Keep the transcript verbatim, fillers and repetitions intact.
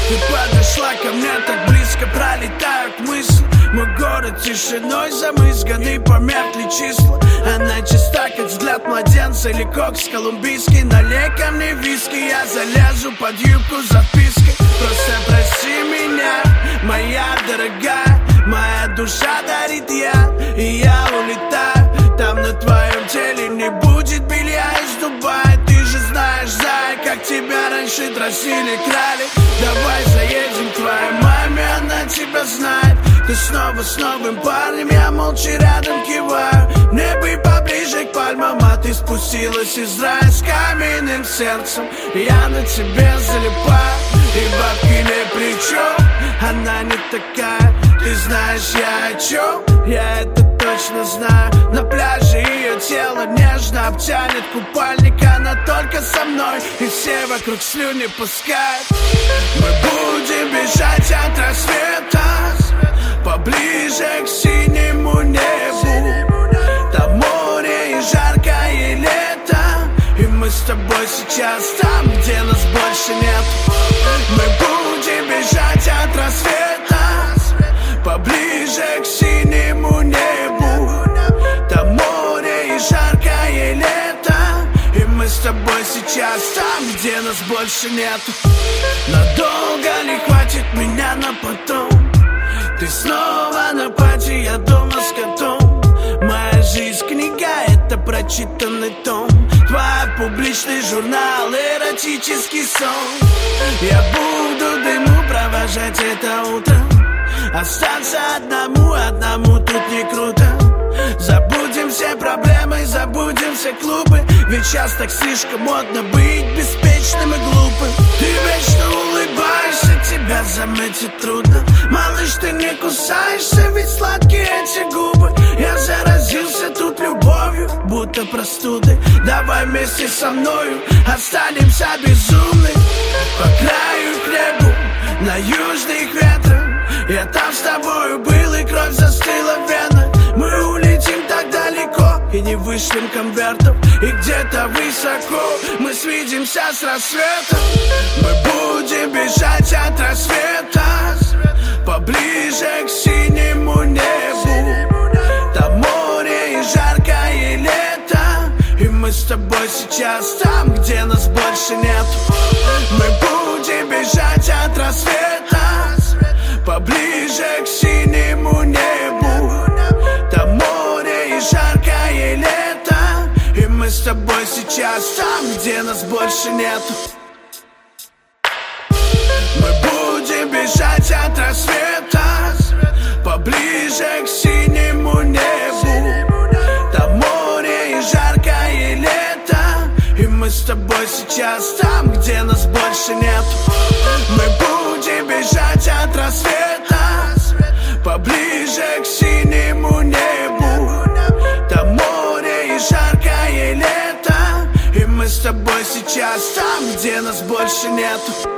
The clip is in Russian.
Ты подошла ко мне так близко, пролетают мысли. Мой город тишиной замызганный, померкли числа. Она чиста, как взгляд младенца или кокс колумбийский. Налей ко мне виски, я залезу под юбку запиской. Просто прости меня, моя дорогая. Моя душа дарит я, и я улетаю. Там на твоем теле не будет белья из Дубая. Ты же знаешь, зая, как тебя раньше тросили, крали. Давай заедем к твоей маме, она тебя знает. Ты снова с новым парнем, я молча рядом киваю. Мне бы поближе к пальмам, а ты спустилась из рая с каменным сердцем. Я на тебе залипаю, и бабки не при чем. Она не такая, ты знаешь я о чем, я это точно знаю. На пляже ее тело нежно обтянет купальник. Она только со мной, и все вокруг слюни пускают. Мы будем бежать от рассвета поближе к синему небу. Там море и жаркое лето, и мы с тобой сейчас там, где нас больше нет. Мы будем бежать от рассвета поближе к синему небу. Там море и жаркое лето, и мы с тобой сейчас там, где нас больше нету. Надолго ли хватит меня на потом? Ты снова на пати, я дома с котом. Моя жизнь книга, это прочитанный том. Твой публичный журнал, эротический сон. Я буду дыму провожать это утро. Остаться одному, одному тут не круто. Забудем все проблемы, забудем все клубы. Ведь сейчас так слишком модно быть беспечным и глупым. Ты вечно улыбаешься, тебя заметить трудно. Малыш, ты не кусаешься, ведь сладкие эти губы. Я заразился тут любовью, будто простудой. Давай вместе со мною останемся безумны. По краю к небу, на южных ветрах. Я там с тобою был, и кровь застыла в венах. Мы улетим так далеко и не вышлем конвертов. И где-то высоко мы свидимся с рассветом. Мы будем бежать от рассвета поближе к синему небу. Там море и жаркое лето, и мы с тобой сейчас там, где нас больше нет. Мы будем бежать от рассвета поближе к синему небу. Там море и жаркое лето, и мы с тобой сейчас там, где нас больше нету. Мы будем бежать от рассвета поближе к синему небу. Там море и жаркое лето, и мы с тобой сейчас там, где нас больше нету. Мы будем бежать от рассвета поближе к синему небу. Там море и жаркое лето, и мы с тобой сейчас там, где нас больше нету.